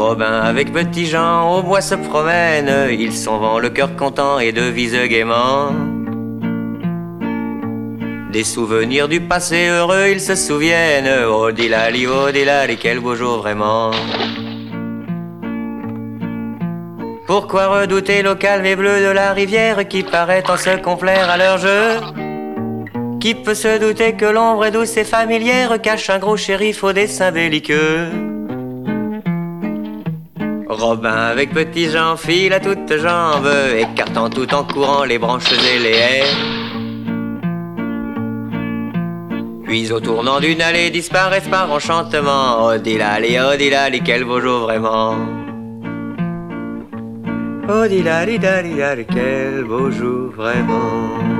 Robin avec Petit Jean au bois se promènent, ils s'en vont le cœur content et devisent gaiement. Des souvenirs du passé heureux ils se souviennent, oh dilali, quel beau jour vraiment. Pourquoi redouter l'eau calme et bleue de la rivière qui paraît en se complaire à leur jeu? Qui peut se douter que l'ombre est douce et familière cache un gros shérif au dessin belliqueux? Robin avec Petit Jean file à toutes jambes, écartant tout en courant les branches et les haies. Puis au tournant d'une allée disparaissent par enchantement, oh dilali, quel beau jour vraiment. Oh dilali, quel beau jour vraiment.